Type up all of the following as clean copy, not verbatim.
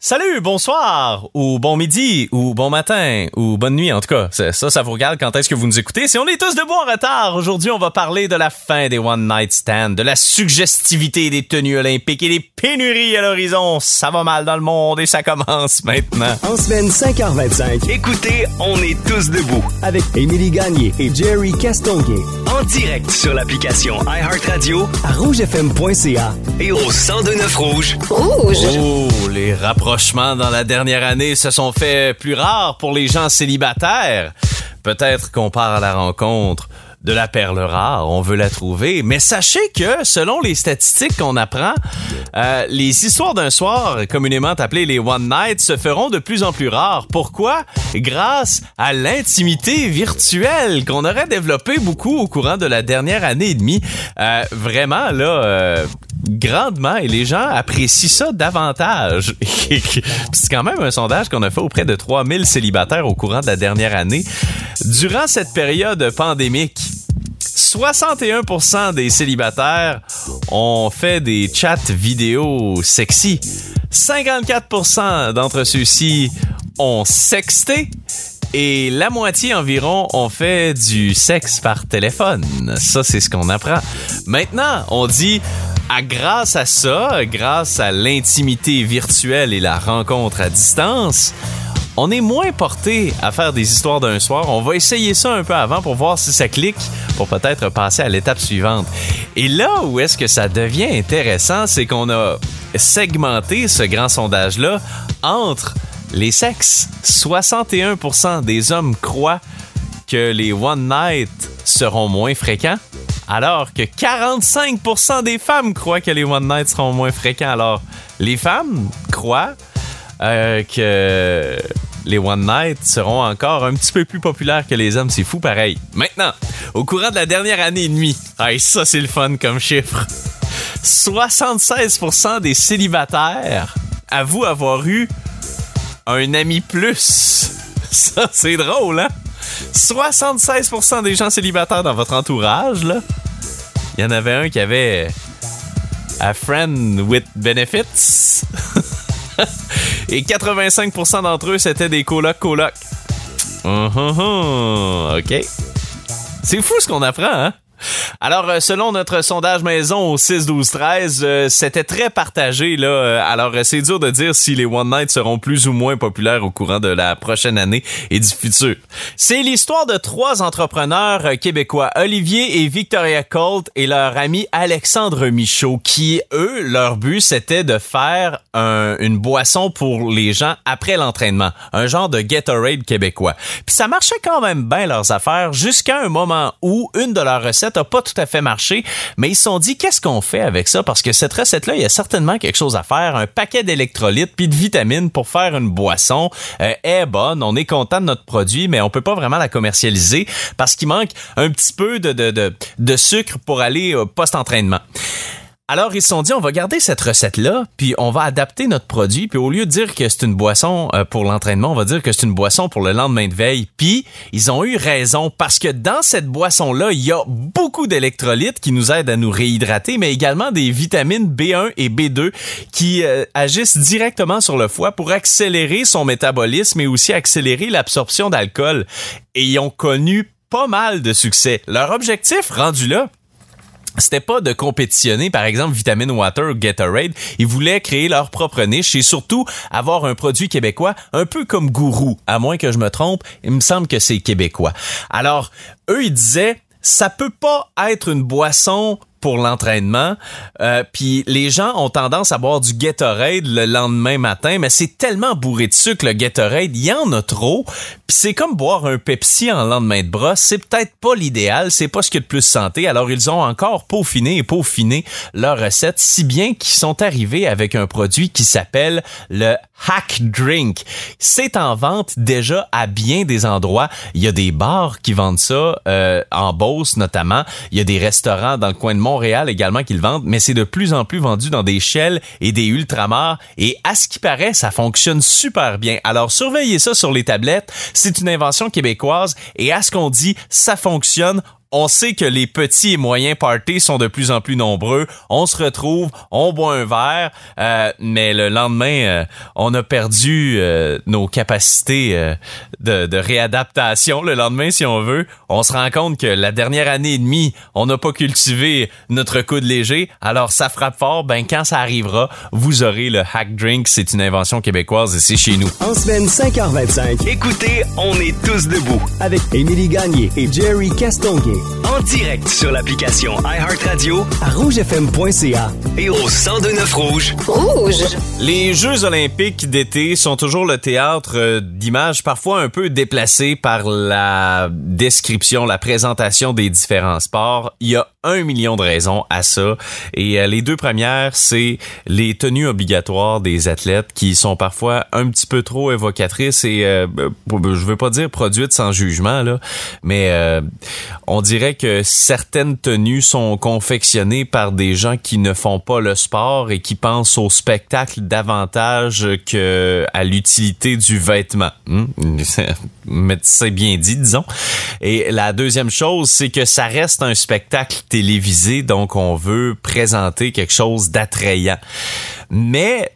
Salut, bonsoir, ou bon midi, ou bon matin, ou bonne nuit, en tout cas. Ça vous regarde quand est-ce que vous nous écoutez. Si on est tous debout en retard, aujourd'hui, on va parler de la fin des One Night Stands, de la suggestivité des tenues olympiques et des pénuries à l'horizon. Ça va mal dans le monde et ça commence maintenant. En semaine 5h25, écoutez, on est tous debout. Avec Émilie Gagné et Jerry Castonguay. En direct sur l'application iHeartRadio, à rougefm.ca et au 1029 Rouge. Rouge! Oh, les rapprochements dans la dernière année se sont faits plus rares pour les gens célibataires. Peut-être qu'on part à la rencontre de la perle rare, on veut la trouver. Mais sachez que, selon les statistiques qu'on apprend, les histoires d'un soir, communément appelées les One Night, se feront de plus en plus rares. Pourquoi? Grâce à l'intimité virtuelle qu'on aurait développée beaucoup au courant de la dernière année et demie. Vraiment, là... grandement, et les gens apprécient ça davantage. C'est quand même un sondage qu'on a fait auprès de 3000 célibataires au courant de la dernière année. Durant cette période pandémique, 61% des célibataires ont fait des chats vidéo sexy. 54% d'entre ceux-ci ont sexté. Et la moitié environ ont fait du sexe par téléphone. Ça, c'est ce qu'on apprend. Maintenant, on dit... grâce à ça, grâce à l'intimité virtuelle et la rencontre à distance, on est moins porté à faire des histoires d'un soir. On va essayer ça un peu avant pour voir si ça clique, pour peut-être passer à l'étape suivante. Et là où est-ce que ça devient intéressant, c'est qu'on a segmenté ce grand sondage-là entre les sexes. 61% des hommes croient que les One Night seront moins fréquents, alors que 45% des femmes croient que les One Night seront moins fréquents. Alors, les femmes croient que les One Night seront encore un petit peu plus populaires que les hommes. C'est fou pareil. Maintenant, au courant de la dernière année et demie, ça c'est le fun comme chiffre, 76% des célibataires avouent avoir eu un ami plus. Ça, c'est drôle, hein? 76% des gens célibataires dans votre entourage, là, il y en avait un qui avait a friend with benefits. Et 85% d'entre eux, c'était des colocs. OK. C'est fou ce qu'on apprend, hein? Alors, selon notre sondage maison au 6-12-13, c'était très partagé, là. Alors, c'est dur de dire si les One Night seront plus ou moins populaires au courant de la prochaine année et du futur. C'est l'histoire de 3 entrepreneurs québécois, Olivier et Victoria Colt et leur ami Alexandre Michaud, qui, eux, leur but, c'était de faire une boisson pour les gens après l'entraînement. Un genre de Gatorade québécois. Puis ça marchait quand même bien, leurs affaires, jusqu'à un moment où une de leurs recettes a pas tout à fait marché, mais ils se sont dit, qu'est-ce qu'on fait avec ça? Parce que cette recette-là, il y a certainement quelque chose à faire, un paquet d'électrolytes puis de vitamines pour faire une boisson. Est bonne, on est content de notre produit, mais on peut pas vraiment la commercialiser parce qu'il manque un petit peu de sucre pour aller post-entraînement. Alors, ils se sont dit, on va garder cette recette-là, puis on va adapter notre produit, puis au lieu de dire que c'est une boisson pour l'entraînement, on va dire que c'est une boisson pour le lendemain de veille. Puis, ils ont eu raison, parce que dans cette boisson-là, il y a beaucoup d'électrolytes qui nous aident à nous réhydrater, mais également des vitamines B1 et B2 qui agissent directement sur le foie pour accélérer son métabolisme et aussi accélérer l'absorption d'alcool. Et ils ont connu pas mal de succès. Leur objectif, rendu là, c'était pas de compétitionner, par exemple, Vitamin Water ou Gatorade. Ils voulaient créer leur propre niche et surtout avoir un produit québécois un peu comme Gourou. À moins que je me trompe, il me semble que c'est québécois. Alors, eux, ils disaient, ça peut pas être une boisson pour l'entraînement. Puis les gens ont tendance à boire du Gatorade le lendemain matin, mais c'est tellement bourré de sucre, le Gatorade, il y en a trop. Puis c'est comme boire un Pepsi en lendemain de brosse, c'est peut-être pas l'idéal, c'est pas ce qu'il y a de plus santé. Alors ils ont encore peaufiné leur recette, si bien qu'ils sont arrivés avec un produit qui s'appelle le Hack Drink. C'est en vente déjà à bien des endroits. Il y a des bars qui vendent ça, en Beauce notamment. Il y a des restaurants dans le coin de Montréal également qui le vendent, mais c'est de plus en plus vendu dans des Shell et des Ultramar. Et à ce qui paraît, ça fonctionne super bien. Alors surveillez ça sur les tablettes. C'est une invention québécoise et à ce qu'on dit, ça fonctionne. on sait que les petits et moyens parties sont de plus en plus nombreux. On se retrouve, on boit un verre, mais le lendemain, on a perdu nos capacités de réadaptation. Le lendemain, si on veut, on se rend compte que la dernière année et demie, on n'a pas cultivé notre coude léger. Alors, ça frappe fort. Ben, quand ça arrivera, vous aurez le Hack Drink. C'est une invention québécoise et c'est chez nous. En semaine 5h25, Écoutez, on est tous debout. avec Émilie Gagné et Jerry Castonguay En direct sur l'application iHeartRadio à rougefm.ca. et au 1029 Rouge. Les Jeux olympiques d'été sont toujours le théâtre d'images parfois un peu déplacées par la description, la présentation des différents sports. Il y a 1 million de raisons à ça. Et les deux premières, c'est les tenues obligatoires des athlètes qui sont parfois un petit peu trop évocatrices et je veux pas dire produites sans jugement, là, mais on dirait que certaines tenues sont confectionnées par des gens qui ne font pas le sport et qui pensent au spectacle davantage que à l'utilité du vêtement. Mais c'est bien dit, disons. Et la deuxième chose, c'est que ça reste un spectacle télévisé, donc on veut présenter quelque chose d'attrayant. Mais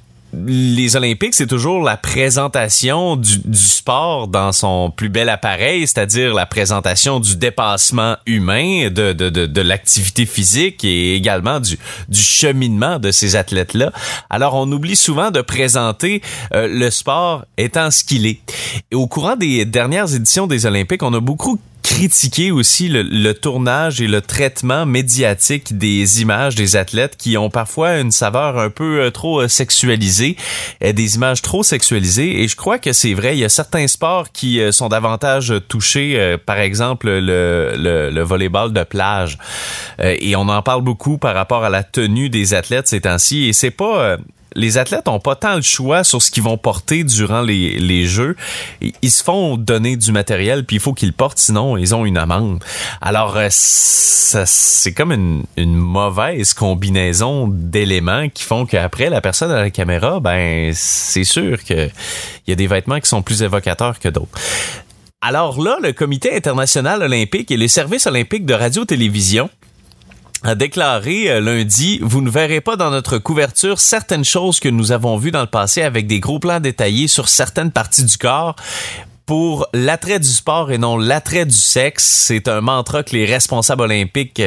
les Olympiques, c'est toujours la présentation du sport dans son plus bel appareil, c'est-à-dire la présentation du dépassement humain, de l'activité physique et également du cheminement de ces athlètes-là. Alors, on oublie souvent de présenter le sport étant ce qu'il est. Et au courant des dernières éditions des Olympiques, on a beaucoup critiquer aussi le tournage et le traitement médiatique des images des athlètes qui ont parfois une saveur un peu trop sexualisée, des images trop sexualisées. Et je crois que c'est vrai, il y a certains sports qui sont davantage touchés, par exemple le volleyball de plage. Et on en parle beaucoup par rapport à la tenue des athlètes ces temps-ci. Et c'est pas... les athlètes ont pas tant le choix sur ce qu'ils vont porter durant les Jeux. Ils se font donner du matériel, puis il faut qu'ils le portent, sinon ils ont une amende. Alors, c'est comme une mauvaise combinaison d'éléments qui font qu'après, la personne à la caméra, ben c'est sûr que il y a des vêtements qui sont plus évocateurs que d'autres. Alors là, le Comité international olympique et les services olympiques de radio-télévision a déclaré lundi, vous ne verrez pas dans notre couverture certaines choses que nous avons vues dans le passé avec des gros plans détaillés sur certaines parties du corps. Pour l'attrait du sport et non l'attrait du sexe, c'est un mantra que les responsables olympiques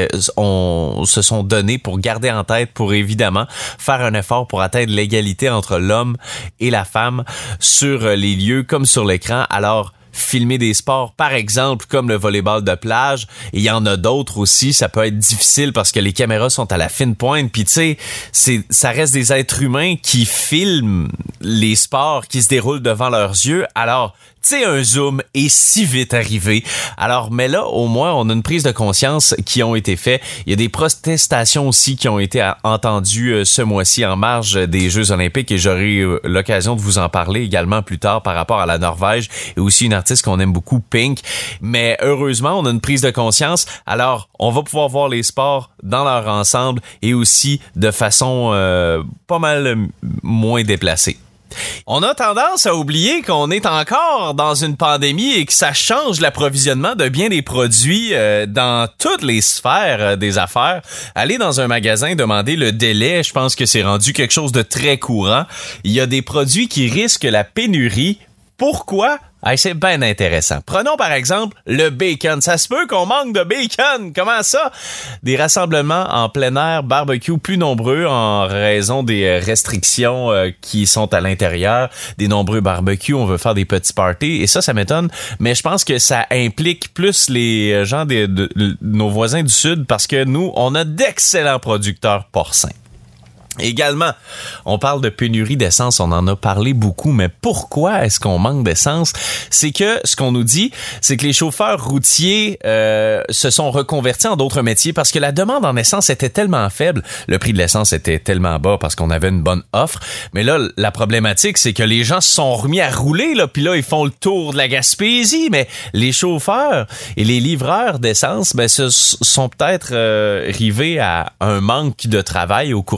se sont donnés pour garder en tête, pour évidemment faire un effort pour atteindre l'égalité entre l'homme et la femme sur les lieux comme sur l'écran. Alors, filmer des sports, par exemple, comme le volleyball de plage. Et il y en a d'autres aussi. Ça peut être difficile parce que les caméras sont à la fine pointe. Puis tu sais, ça reste des êtres humains qui filment les sports qui se déroulent devant leurs yeux. Alors, tu sais, un zoom est si vite arrivé. Alors, mais là, au moins, on a une prise de conscience qui ont été faites. Il y a des protestations aussi qui ont été entendues ce mois-ci en marge des Jeux olympiques et j'aurai l'occasion de vous en parler également plus tard par rapport à la Norvège et aussi une artiste qu'on aime beaucoup, Pink. Mais heureusement, on a une prise de conscience. Alors, on va pouvoir voir les sports dans leur ensemble et aussi de façon pas mal moins déplacée. On a tendance à oublier qu'on est encore dans une pandémie et que ça change l'approvisionnement de bien des produits dans toutes les sphères des affaires. Aller dans un magasin, demander le délai, je pense que c'est rendu quelque chose de très courant. Il y a des produits qui risquent la pénurie. Pourquoi? Ah, c'est bien intéressant. Prenons par exemple le bacon. Ça se peut qu'on manque de bacon. Comment ça? Des rassemblements en plein air, barbecue plus nombreux en raison des restrictions qui sont à l'intérieur. Des nombreux barbecues, on veut faire des petits parties. Et ça m'étonne. Mais je pense que ça implique plus les gens de nos voisins du Sud parce que nous, on a d'excellents producteurs porcins. Également, on parle de pénurie d'essence, on en a parlé beaucoup, mais pourquoi est-ce qu'on manque d'essence? C'est que ce qu'on nous dit, c'est que les chauffeurs routiers se sont reconvertis en d'autres métiers parce que la demande en essence était tellement faible, le prix de l'essence était tellement bas parce qu'on avait une bonne offre, mais là, la problématique, c'est que les gens se sont remis à rouler, là, puis là, ils font le tour de la Gaspésie, mais les chauffeurs et les livreurs d'essence, ben, se sont peut-être rivés à un manque de travail au courant de la dernière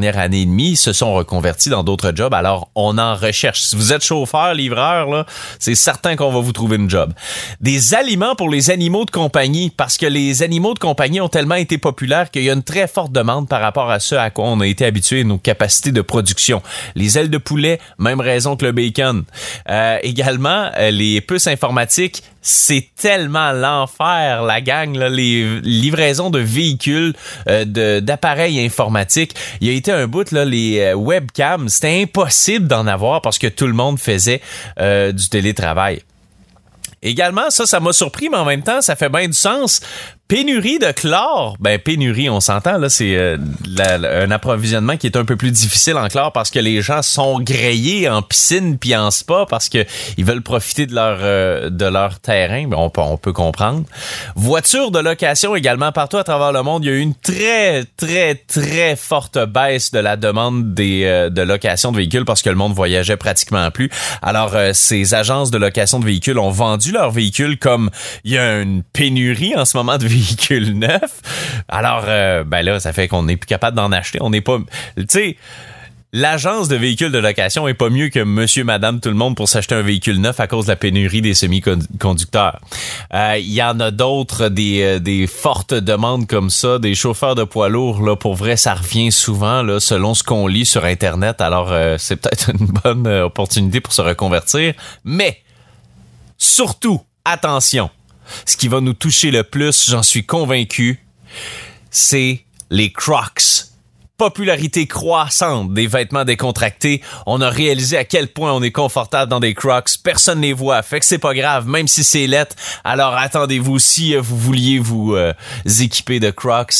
dernière année et demie se sont reconvertis dans d'autres jobs. Alors, on en recherche. Si vous êtes chauffeur, livreur, là, c'est certain qu'on va vous trouver une job. Des aliments pour les animaux de compagnie, parce que les animaux de compagnie ont tellement été populaires qu'il y a une très forte demande par rapport à ce à quoi on a été habitué, nos capacités de production. Les ailes de poulet, même raison que le bacon. Également, les puces informatiques, c'est tellement l'enfer, la gang, là, les livraisons de véhicules, d'appareils informatiques. Il y a été un bout, là, les webcams, c'était impossible d'en avoir parce que tout le monde faisait du télétravail. Également, ça m'a surpris, mais en même temps, ça fait bien du sens. Pénurie de chlore. Ben, pénurie, on s'entend, là, c'est un approvisionnement qui est un peu plus difficile en chlore parce que les gens sont grillés en piscine puis en spa parce que ils veulent profiter de leur terrain. Ben, on peut comprendre. Voitures de location également partout à travers le monde. Il y a eu une très, très, très forte baisse de la demande de location de véhicules parce que le monde voyageait pratiquement plus. Alors, ces agences de location de véhicules ont vendu leurs véhicules comme il y a une pénurie en ce moment de véhicules neufs. Alors, ben là, ça fait qu'on n'est plus capable d'en acheter. On n'est pas... Tu sais, l'agence de véhicules de location est pas mieux que monsieur, madame, tout le monde pour s'acheter un véhicule neuf à cause de la pénurie des semi-conducteurs. Il y en a d'autres, des fortes demandes comme ça, des chauffeurs de poids lourds, là, pour vrai, ça revient souvent, là, selon ce qu'on lit sur Internet. Alors, c'est peut-être une bonne opportunité pour se reconvertir. Mais, surtout, attention, ce qui va nous toucher le plus, j'en suis convaincu, c'est les Crocs. Popularité croissante des vêtements décontractés. On a réalisé à quel point on est confortable dans des Crocs. Personne ne les voit, fait que c'est pas grave, même si c'est lettre. Alors attendez-vous, si vous vouliez vous équiper de Crocs,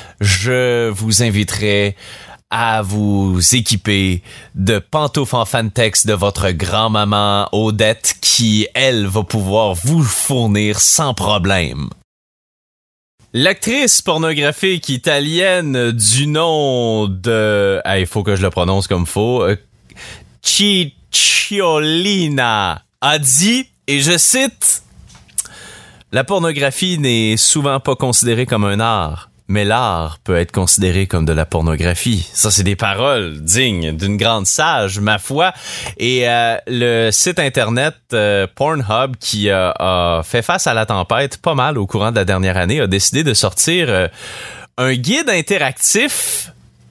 je vous inviterai à vous équiper de pantoufles en Fantex de votre grand-maman Odette qui, elle, va pouvoir vous fournir sans problème. L'actrice pornographique italienne du nom de... il faut que je le prononce comme faut. Cicciolina a dit, et je cite, « La pornographie n'est souvent pas considérée comme un art. Mais l'art peut être considéré comme de la pornographie. » Ça, c'est des paroles dignes d'une grande sage, ma foi. Et le site internet Pornhub, qui a fait face à la tempête pas mal au courant de la dernière année, a décidé de sortir un guide interactif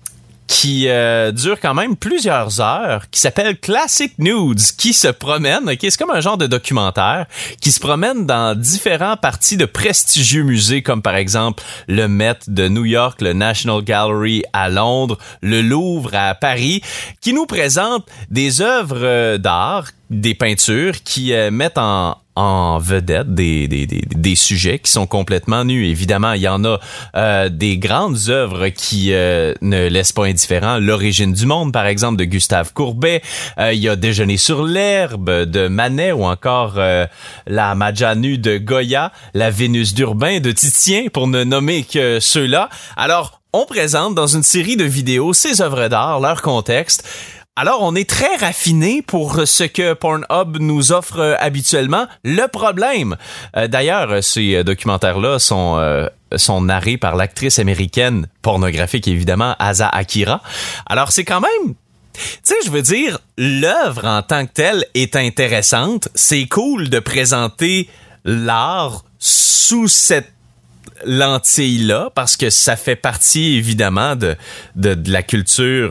qui dure quand même plusieurs heures, qui s'appelle Classic Nudes, qui se promène, ok, c'est comme un genre de documentaire, qui se promène dans différentes parties de prestigieux musées, comme par exemple le Met de New York, le National Gallery à Londres, le Louvre à Paris, qui nous présente des œuvres d'art, des peintures qui mettent en vedette des sujets qui sont complètement nus. Évidemment, il y en a des grandes œuvres qui ne laissent pas indifférent. L'origine du monde, par exemple, de Gustave Courbet. Il y a Déjeuner sur l'herbe de Manet ou encore la Madja nue de Goya, la Vénus d'Urbain de Titien, pour ne nommer que ceux-là. Alors, on présente dans une série de vidéos ces œuvres d'art, leur contexte. Alors, on est très raffiné pour ce que Pornhub nous offre habituellement. Le problème, d'ailleurs, ces documentaires-là sont narrés par l'actrice américaine pornographique, évidemment, Asa Akira. Alors, c'est quand même... Tu sais, je veux dire, l'œuvre en tant que telle est intéressante. C'est cool de présenter l'art sous cette lentille-là, parce que ça fait partie, évidemment, de la culture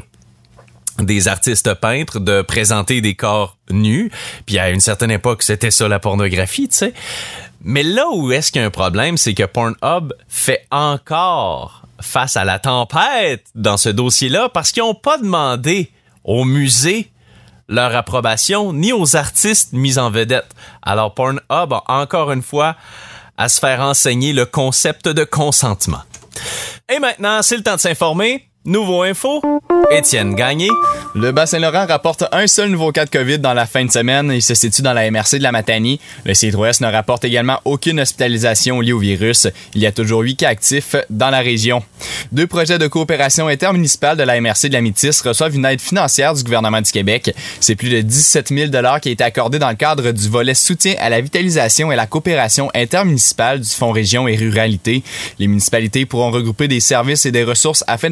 des artistes peintres, de présenter des corps nus. Puis à une certaine époque, c'était ça la pornographie, tu sais. Mais là où est-ce qu'il y a un problème, c'est que Pornhub fait encore face à la tempête dans ce dossier-là parce qu'ils n'ont pas demandé au musée leur approbation ni aux artistes mis en vedette. Alors Pornhub a encore une fois à se faire enseigner le concept de consentement. Et maintenant, c'est le temps de s'informer. Nouveau info, Étienne Gagné. Le Bas-Saint-Laurent rapporte un seul nouveau cas de COVID dans la fin de semaine. Il se situe dans la MRC de la Matanie. Le CIDROS ne rapporte également aucune hospitalisation liée au virus. Il y a toujours 8 cas actifs dans la région. 2 projets de coopération intermunicipale de la MRC de la Métis reçoivent une aide financière du gouvernement du Québec. C'est plus de 17 000 $ qui a été accordé dans le cadre du volet soutien à la vitalisation et la coopération intermunicipale du Fonds Région et Ruralité. Les municipalités pourront regrouper des services et des ressources afin d'améliorer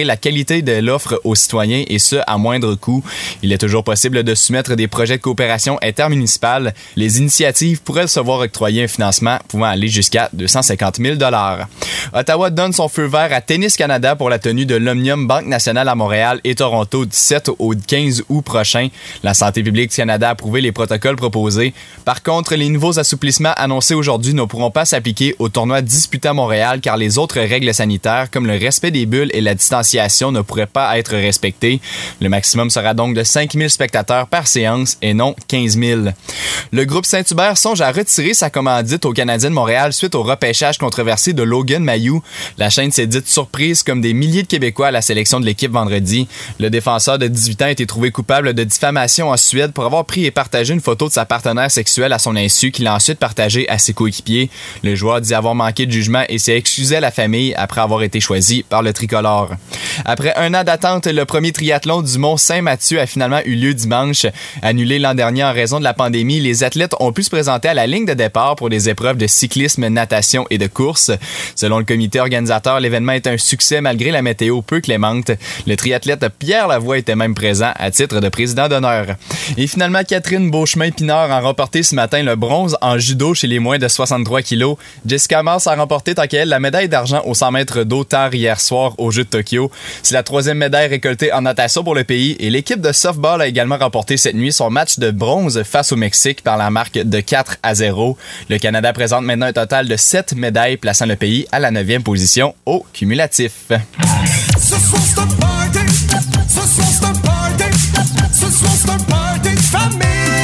améliorer la qualité de l'offre aux citoyens et ce, à moindre coût. Il est toujours possible de soumettre des projets de coopération intermunicipale. Les initiatives pourraient se voir octroyer un financement pouvant aller jusqu'à 250 000 $. Ottawa donne son feu vert à Tennis Canada pour la tenue de l'Omnium Banque Nationale à Montréal et Toronto du 7 au 15 août prochain. La Santé publique du Canada a approuvé les protocoles proposés. Par contre, les nouveaux assouplissements annoncés aujourd'hui ne pourront pas s'appliquer au tournoi disputé à Montréal car les autres règles sanitaires comme le respect des bulles et la distanciation ne pourraient pas être respectées. Le maximum sera donc de 5 000 spectateurs par séance et non 15 000. Le groupe Saint-Hubert songe à retirer sa commandite au Canadien de Montréal suite au repêchage controversé de Logan Mailloux. La chaîne s'est dite surprise comme des milliers de Québécois à la sélection de l'équipe vendredi. Le défenseur de 18 ans a été trouvé coupable de diffamation en Suède pour avoir pris et partagé une photo de sa partenaire sexuelle à son insu qu'il a ensuite partagée à ses coéquipiers. Le joueur dit avoir manqué de jugement et s'est excusé à la famille après avoir été choisi par le tricolore. Après un an d'attente, le premier triathlon du Mont Saint-Mathieu a finalement eu lieu dimanche. Annulé l'an dernier en raison de la pandémie, les athlètes ont pu se présenter à la ligne de départ pour des épreuves de cyclisme, natation et de course. Selon le comité organisateur, l'événement est un succès malgré la météo peu clémente. Le triathlète Pierre Lavoie était même présent à titre de président d'honneur. Et finalement, Catherine Beauchemin-Pinard a remporté ce matin le bronze en judo chez les moins de 63 kilos. Jessica Mars a remporté tant qu'elle la médaille d'argent aux 100 mètres d'hauteur hier soir aux Jeux de Tokyo. C'est la troisième médaille récoltée en natation pour le pays et l'équipe de softball a également remporté cette nuit son match de bronze face au Mexique par la marque de 4-0. Le Canada présente maintenant un total de 7 médailles, plaçant le pays à la 9e position au cumulatif. Ce soir c'est un party, ce soir c'est un party, ce soir c'est un party de famille.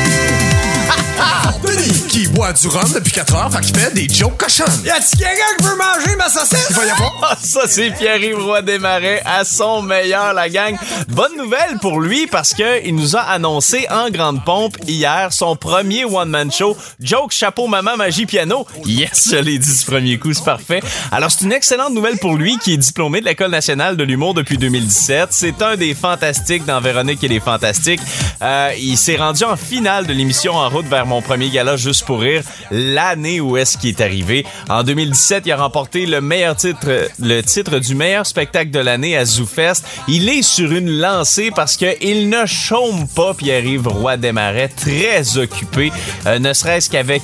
Denis qui boit du rhum depuis 4 heures, fait qu'il fait des jokes cochonnes. Y'a-t-il quelqu'un qui veut manger ma saucisse? Il va y avoir. Ah, ça, c'est Pierre-Yves Roy Desmarais à son meilleur, la gang. Bonne nouvelle pour lui parce que il nous a annoncé en grande pompe hier son premier one-man show. Joke, chapeau, maman, magie, piano. Yes, je l'ai dit du premier coup, c'est parfait. Alors, c'est une excellente nouvelle pour lui qui est diplômé de l'École nationale de l'humour depuis 2017. C'est un des fantastiques dans Véronique et les Fantastiques. Il s'est rendu en finale de l'émission En route vers mon premier gala Juste pour rire, l'année où est-ce qu'il est arrivé. En 2017, il a remporté le titre du meilleur spectacle de l'année à ZooFest. Il est sur une lancée parce que il ne chôme pas, Pierre-Yves Roy Desmarais, très occupé, ne serait-ce qu'avec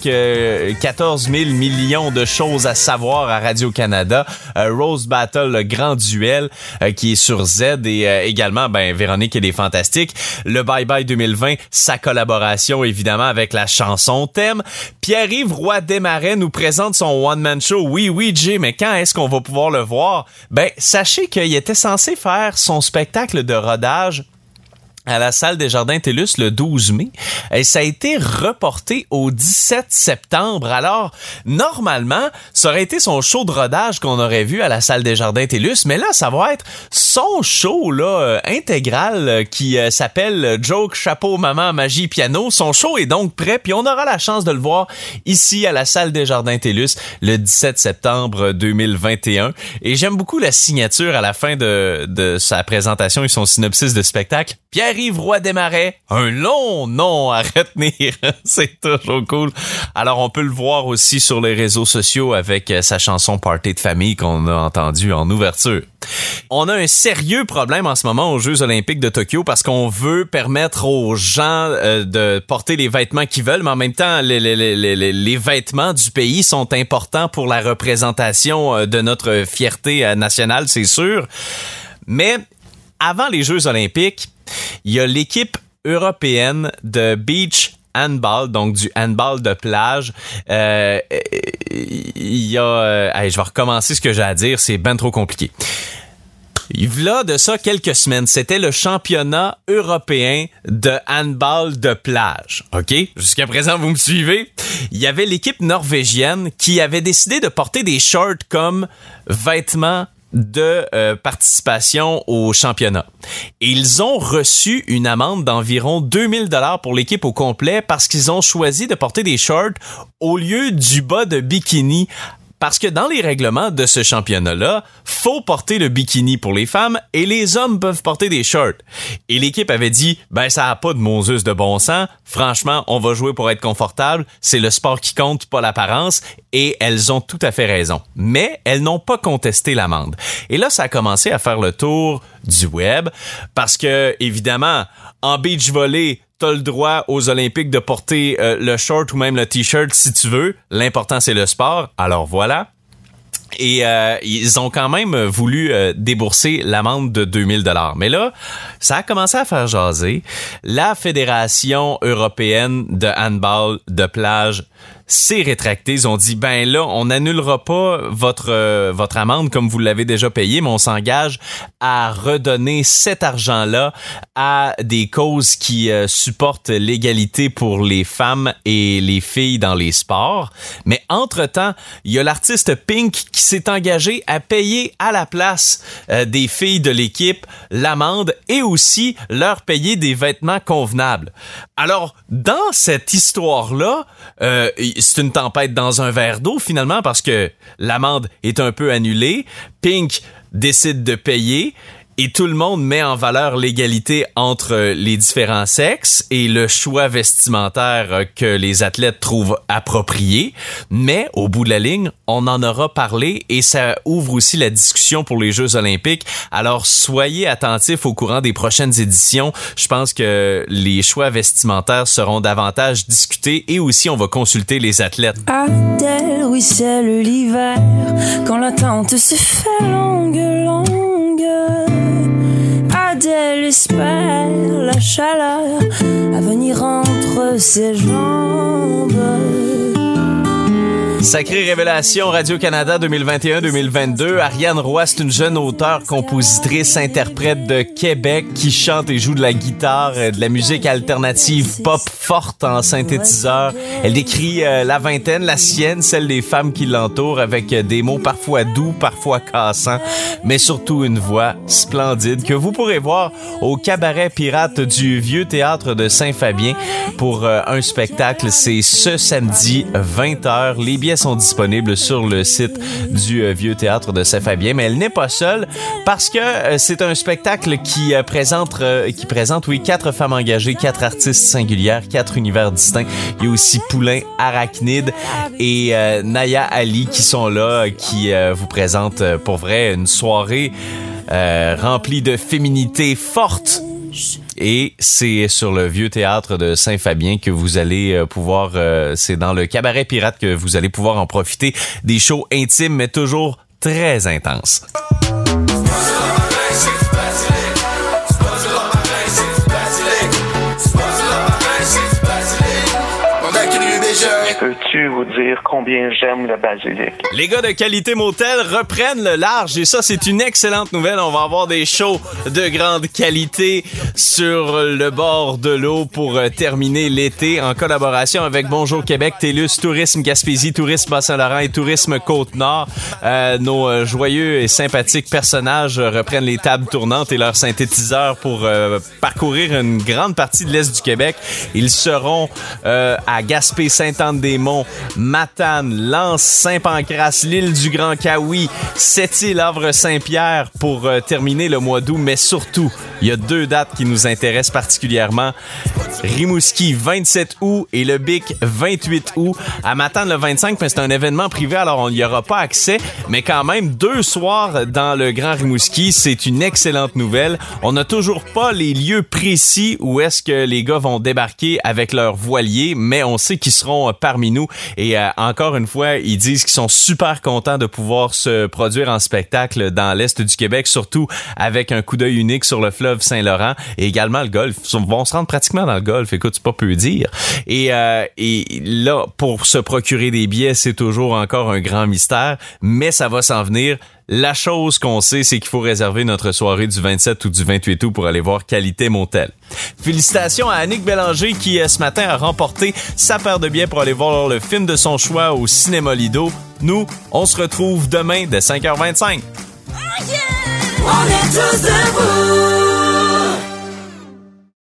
14 000 millions de choses à savoir à Radio-Canada. Rose Battle, le grand duel qui est sur Z et également Véronique et les Fantastiques. Le Bye Bye 2020, sa collaboration évidemment avec la chanson thème. Pierre-Yves Roy Desmarais nous présente son one-man show. Oui, Jay, mais quand est-ce qu'on va pouvoir le voir? Sachez qu'il était censé faire son spectacle de rodage à la salle des Jardins TELUS le 12 mai. Et ça a été reporté au 17 septembre. Alors, normalement, ça aurait été son show de rodage qu'on aurait vu à la salle des Jardins TELUS, mais là, ça va être son show là intégral qui s'appelle Joke, chapeau, maman, magie, piano. Son show est donc prêt, puis on aura la chance de le voir ici à la salle des Jardins TELUS le 17 septembre 2021. Et j'aime beaucoup la signature à la fin de sa présentation et son synopsis de spectacle. Pierre-Yves Roy Desmarais, un long nom à retenir. C'est toujours cool. Alors, on peut le voir aussi sur les réseaux sociaux avec sa chanson Party de famille qu'on a entendue en ouverture. On a un sérieux problème en ce moment aux Jeux olympiques de Tokyo parce qu'on veut permettre aux gens de porter les vêtements qu'ils veulent, mais en même temps, les vêtements du pays sont importants pour la représentation de notre fierté nationale, c'est sûr. Mais avant les Jeux olympiques, il y a l'équipe européenne de beach handball, donc du handball de plage. Je vais recommencer ce que j'ai à dire, c'est ben trop compliqué. Il y a de ça quelques semaines, c'était le championnat européen de handball de plage. OK? Jusqu'à présent, vous me suivez? Il y avait l'équipe norvégienne qui avait décidé de porter des shorts comme vêtements de participation au championnat. Et ils ont reçu une amende d'environ 2000 $ pour l'équipe au complet parce qu'ils ont choisi de porter des shorts au lieu du bas de bikini Parce que dans les règlements de ce championnat-là, faut porter le bikini pour les femmes et les hommes peuvent porter des shorts. Et l'équipe avait dit, ben ça a pas de Moses de bon sens. Franchement, on va jouer pour être confortable. C'est le sport qui compte, pas l'apparence. Et elles ont tout à fait raison. Mais elles n'ont pas contesté l'amende. Et là, ça a commencé à faire le tour du web parce que, évidemment, en beach volley, t'as le droit aux Olympiques de porter le short ou même le t-shirt si tu veux. L'important, c'est le sport. Alors voilà. Et ils ont quand même voulu débourser l'amende de 2000 $. Mais là, ça a commencé à faire jaser. La Fédération européenne de handball de plage s'est rétractée. Ils ont dit, ben là, on n'annulera pas votre amende comme vous l'avez déjà payé, mais on s'engage à redonner cet argent-là à des causes qui supportent l'égalité pour les femmes et les filles dans les sports. Mais entre-temps, il y a l'artiste Pink qui s'est engagé à payer à la place des filles de l'équipe l'amende et aussi leur payer des vêtements convenables. Alors, dans cette histoire-là, c'est une tempête dans un verre d'eau finalement parce que l'amende est un peu annulée. Pink décide de payer et tout le monde met en valeur l'égalité entre les différents sexes et le choix vestimentaire que les athlètes trouvent approprié. Mais au bout de la ligne, on en aura parlé et ça ouvre aussi la discussion pour les Jeux olympiques. Alors soyez attentifs au courant des prochaines éditions. Je pense que les choix vestimentaires seront davantage discutés et aussi on va consulter les athlètes. Adèle ruisselle l'hiver quand l'attente se fait longue. Adèle espère la chaleur à venir entre ses jambes. Sacrée révélation Radio-Canada 2021-2022. Ariane Roy, c'est une jeune auteure, compositrice, interprète de Québec qui chante et joue de la guitare, de la musique alternative pop forte en synthétiseur. Elle décrit la vingtaine, la sienne, celle des femmes qui l'entourent, avec des mots parfois doux, parfois cassants, mais surtout une voix splendide que vous pourrez voir au Cabaret Pirate du Vieux Théâtre de Saint-Fabien pour un spectacle. C'est ce samedi 20h. Les billets sont disponibles sur le site du Vieux Théâtre de Saint-Fabien, mais elle n'est pas seule parce que c'est un spectacle qui présente 4 femmes engagées, 4 artistes singulières, 4 univers distincts. Il y a aussi Poulain, Arachnid et Naya Ali qui sont là, qui vous présentent pour vrai une soirée remplie de féminité forte. Et c'est sur le Vieux Théâtre de Saint-Fabien que vous allez pouvoir, c'est dans le Cabaret Pirate que vous allez pouvoir en profiter. Des shows intimes, mais toujours très intenses. Peux-tu vous dire combien j'aime le basilic? Les gars de Qualité Motel reprennent le large et ça, c'est une excellente nouvelle. On va avoir des shows de grande qualité sur le bord de l'eau pour terminer l'été en collaboration avec Bonjour Québec, TELUS, Tourisme Gaspésie, Tourisme Bas-Saint-Laurent et Tourisme Côte-Nord. Nos joyeux et sympathiques personnages reprennent les tables tournantes et leurs synthétiseurs pour parcourir une grande partie de l'Est du Québec. Ils seront à Gaspé, Sainte-Anne-des-Monts, Matane, Lens, Saint-Pancras, l'île du Grand Kaoui, Sept-Îles, Havre-Saint-Pierre pour terminer le mois d'août. Mais surtout, il y a 2 dates qui nous intéressent particulièrement. Rimouski, 27 août et le Bic, 28 août. À Matane, le 25, mais c'est un événement privé, alors on n'y aura pas accès. Mais quand même, 2 soirs dans le Grand Rimouski, c'est une excellente nouvelle. On n'a toujours pas les lieux précis où est-ce que les gars vont débarquer avec leurs voiliers, mais on sait qu'ils seront parmi nous. Et encore une fois, ils disent qu'ils sont super contents de pouvoir se produire en spectacle dans l'Est du Québec, surtout avec un coup d'œil unique sur le fleuve Saint-Laurent et également le golf. Ils vont se rendre pratiquement dans le golf, écoute, c'est pas peu dire. Et là, pour se procurer des billets, c'est toujours encore un grand mystère, mais ça va s'en venir. La chose qu'on sait, c'est qu'il faut réserver notre soirée du 27 ou du 28 août pour aller voir Qualité Motel. Félicitations à Annick Bélanger qui, ce matin, a remporté sa paire de billets pour aller voir le film de son choix au Cinéma Lido. Nous, on se retrouve demain dès 5h25. On est tous debout.